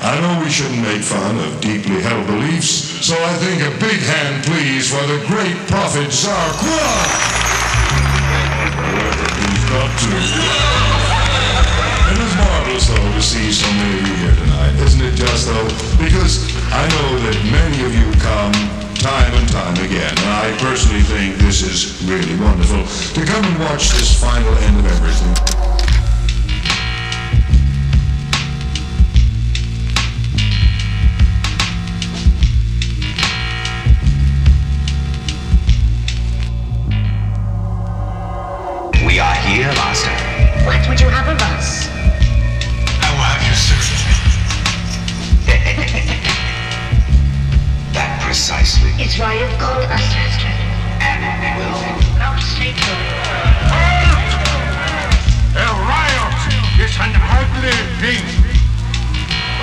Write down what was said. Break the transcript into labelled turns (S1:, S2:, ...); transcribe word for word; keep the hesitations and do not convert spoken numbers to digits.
S1: I know we shouldn't make fun of deeply held beliefs, so I think a big hand, please, for the great prophet Tsar Quad. However, he's got to. It is marvelous, though, to see so many of you here tonight, isn't it just, though? Because I know that many of you come time and time again, and I personally think this is really wonderful, to come and watch this final end of everything.